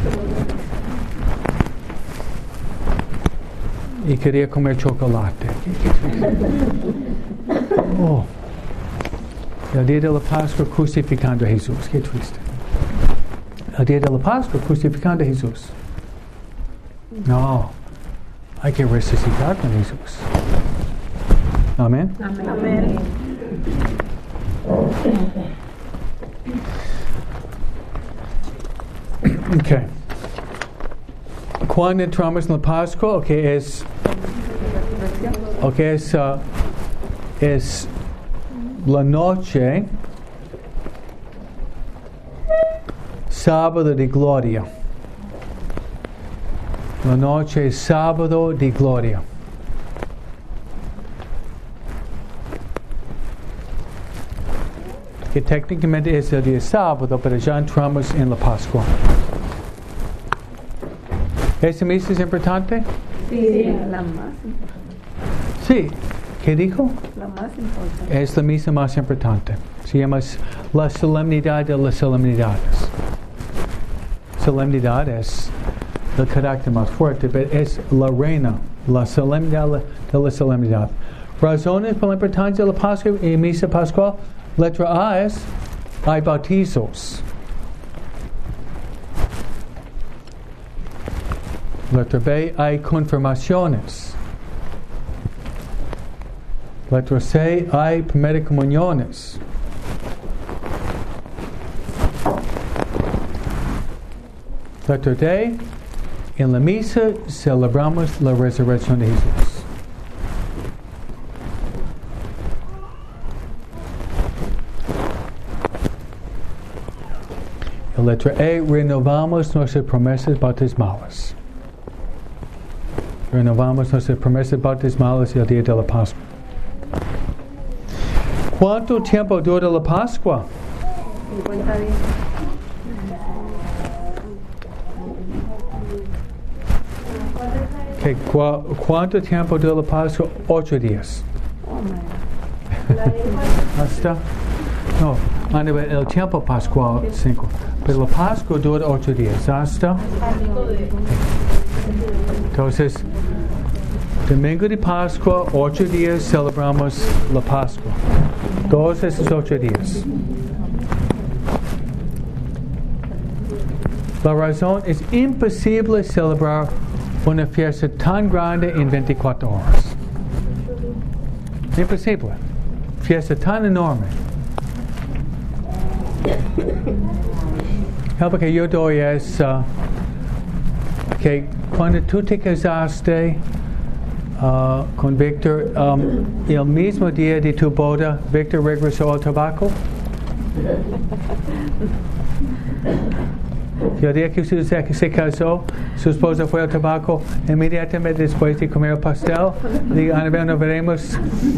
Y quería comer chocolate. Oh. El día de la Pascua crucificando a Jesús. Qué triste. El día de la Pascua crucificando a Jesús. No. Hay que resucitar con Jesús. Amén. Amén. Okay. Cuando entramos en la Pascua, okay, es, okay, es, uh, es la noche, sábado de gloria. La noche es sábado de gloria. Que técnicamente es el día sábado, pero ya entramos en la Pascua. ¿Esa misa es importante? Sí, la más. Sí. ¿Qué dijo? La más importante. Es la misa más importante. Se llama la solemnidad de las solemnidades. Solemnidad es el carácter más fuerte, pero es la reina, la solemnidad de la solemnidad. Razones por la importancia de la Pascua y misa pascual. Letra A es, hay bautizos. Letra B, hay confirmaciones. Letra C, hay primeras comuniones. Letra D, en la misa celebramos la resurrección de Jesús. La letra E, renovamos nuestras promesas bautismales. Renovamos nuestras promesas bautismales el día de la Pascua. ¿Cuánto tiempo dura la Pascua? cincuenta días. Okay, ¿cu- ¿Cuánto tiempo dura la Pascua? Ocho días. ¿Hasta? No, el tiempo pascual cinco. Pero la Pascua dura ocho días. ¿Hasta? Entonces, domingo de Pascua, ocho días celebramos la Pascua. Todos esos ocho días. La razón es imposible celebrar una fiesta tan grande en veinticuatro horas. Imposible. Fiesta tan enorme. El que yo doy es uh, que cuando tú te casaste uh, con Víctor, um, el mismo día de tu boda, Víctor regresó al tabaco. El día que usted se, se casó, su esposa fue al tabaco, inmediatamente después de comer el pastel, digo, Anabel, nos veremos.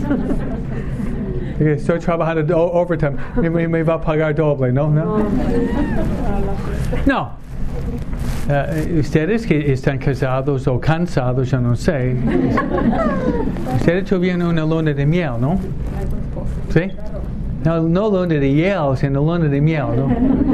Estoy trabajando overtime, me, me, me va a pagar doble, ¿no? No. No. Uh, ustedes que están casados o cansados, yo no sé. Ustedes tuvieron una luna de miel, ¿no? ¿Sí? No, no luna de hiel, sino luna de miel, ¿no?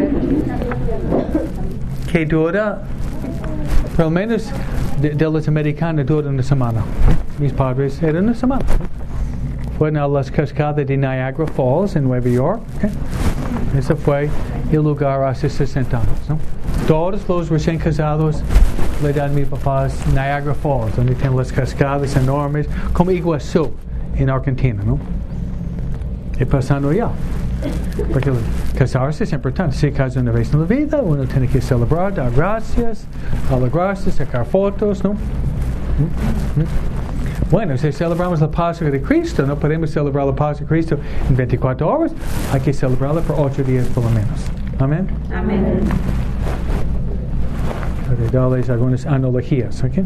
Que dura, por lo menos de, de los americanos, dura una semana. Mis padres eran una semana. Fueron a las cascadas de Niagara Falls en Nueva York. ¿Okay? Ese fue el lugar hace sesenta años. ¿No? Todos los recién casados le dan a mis papás Niagara Falls, donde tienen las cascadas enormes, como Iguazú en Argentina. ¿No? Y pasando allá. Porque casarse es importante. Se casa una vez en la vida, uno tiene que celebrar, dar gracias, alegrarse, sacar fotos, ¿no? Bueno, si celebramos la Pascua de Cristo, no podemos celebrar la Pascua de Cristo en veinticuatro horas, hay que celebrarla por ocho días por lo menos. Amén. Amén. Para darles algunas analogías, ¿ok?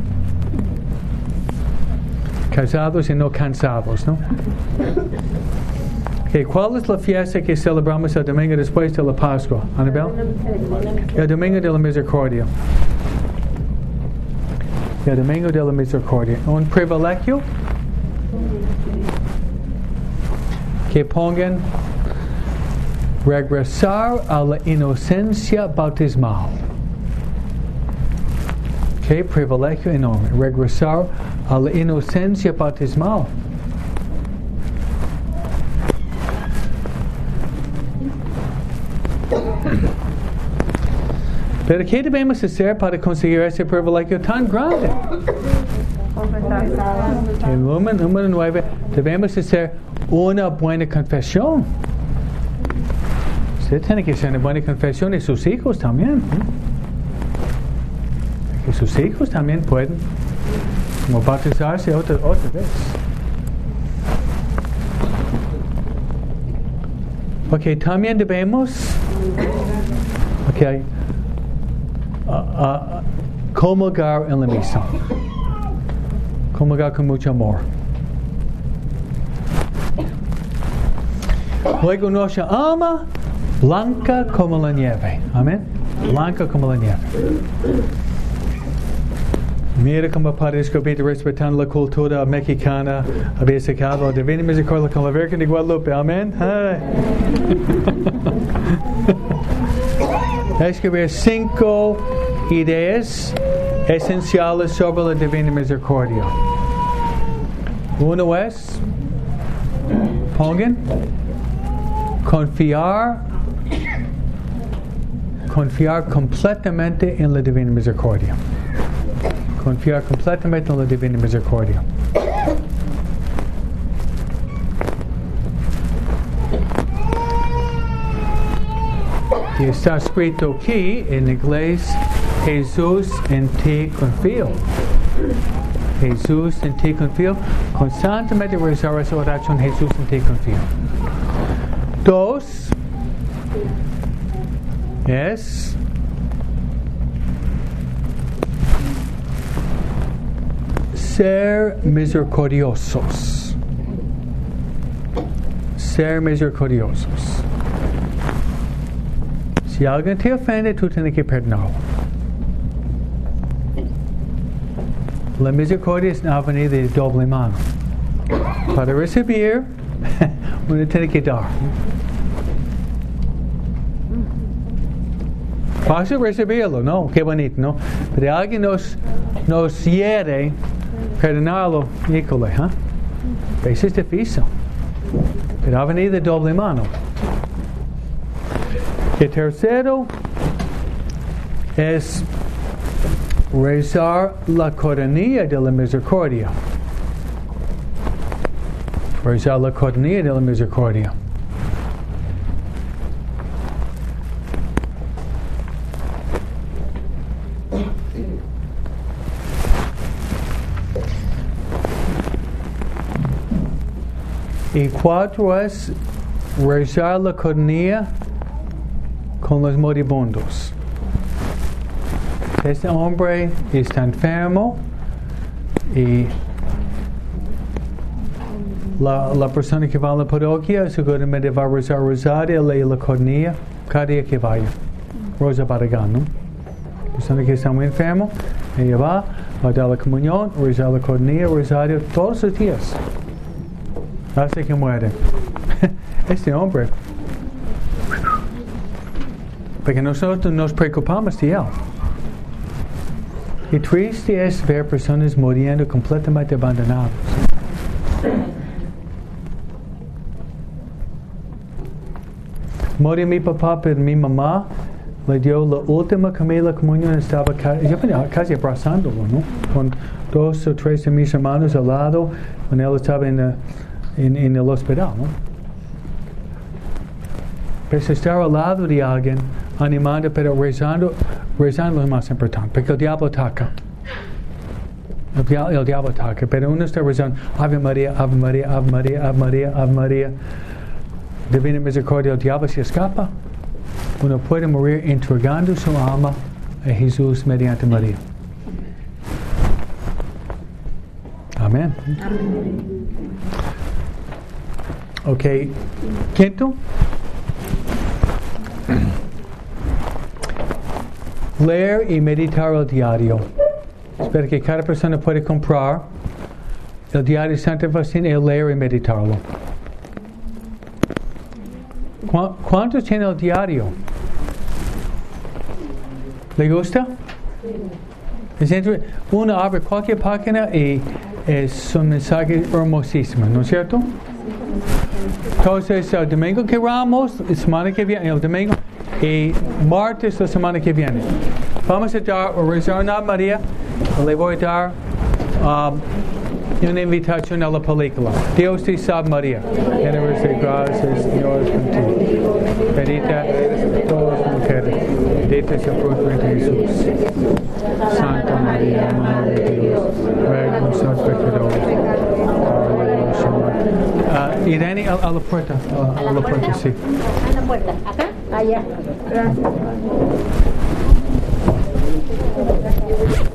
Casados y no cansados, ¿no? Okay, ¿cuál es la fiesta que celebramos el domingo después de la Pascua? Anabel? El domingo de la misericordia. El domingo de la misericordia. Un privilegio que pongan regresar a la inocencia bautismal. Qué privilegio enorme. Regresar a la inocencia bautismal. Pero ¿qué debemos hacer para conseguir ese privilegio tan grande? El número, número nueve, debemos hacer una buena confesión. Usted tiene que hacer una buena confesión de sus hijos también. Que sus hijos también pueden como bautizarse otra, otra vez. Ok, también debemos ok, uh, uh, comulgar en la misa. Comulgar con mucho amor. Luego nuestra alma blanca como la nieve. Amén. Blanca como la nieve. Mira como Padre Escobito respetando la cultura mexicana había sacado la Divina Misericordia con la Virgen de Guadalupe. Amén. Escribir cinco ideas esenciales sobre la Divina Misericordia. Uno es, pongan, confiar, confiar completamente en la Divina Misericordia. Confiar completamente en la Divina Misericordia. Y está escrito aquí en inglés, Jesús en ti confío. Jesús en ti confío. Constantemente rezar esa oración, Jesús en ti confío. Dos es ser misericordiosos. Ser misericordiosos. Si alguien te ofende, tú tienes que perdonarlo. La misericordia es una avenida de doble mano. Para recibir, uno tiene que dar. Fácil recibirlo, ¿no? Qué bonito, ¿no? Pero alguien nos, nos hiere, perdonarlo, híjole, ¿eh? Eso es difícil. Pero avenida de doble mano. El tercero es rezar la coronilla de la misericordia. Rezar la coronilla de la misericordia. Y cuatro es rezar la coronilla con los moribundos. Este hombre está enfermo y la, la persona que va a la parroquia seguramente va a rezar rosario, leer la coronilla cada día que vaya. Rosa Barragán, ¿no? La persona que está muy enfermo, ella va, va a dar la comunión, rezar la coronilla, rosario todos los días. Hasta que muere. Este hombre. Porque nosotros nos preocupamos de él. Y triste es ver personas muriendo completamente abandonadas. Murió mi papá, pero mi mamá le dio la última comida, la comunión, estaba casi, yo venía casi abrazándolo, ¿no? Con dos o tres de mis hermanos al lado, cuando él estaba en, uh, en, en el hospital, ¿no? Pero estar al lado de alguien, animando, pero rezando, rezando es más importante, porque el diablo ataca. El, dia- el diablo ataca, pero uno está rezando, Ave María, Ave María, Ave María, Ave María, Ave María. Divina Misericordia, el diablo se escapa. Uno puede morir entregando su alma a Jesús mediante María. Amén. Ok. Quinto. Leer y meditar el diario. Espero que cada persona pueda comprar el diario de Santa Faustina y leer y meditarlo. ¿Cu- ¿Cuántos tienen el diario? ¿Le gusta? Es entre, uno abre cualquier página y es un mensaje hermosísimo, ¿no es cierto? Entonces, el domingo que vamos, la semana que viene, el domingo, y martes la semana que viene, vamos a dar, a rezar a María, le voy a dar um, una invitación a la película. Dios te salve María, llena eres de gracia, el Señor es contigo. Bendita eres todas las mujeres, bendito es el fruto de Jesús. Santa María, Madre de Dios, ruega por nosotros pecadores. Uh, Irene, a, a la puerta. A, a la puerta, sí. A la puerta. ¿Acá? Allá. Gracias.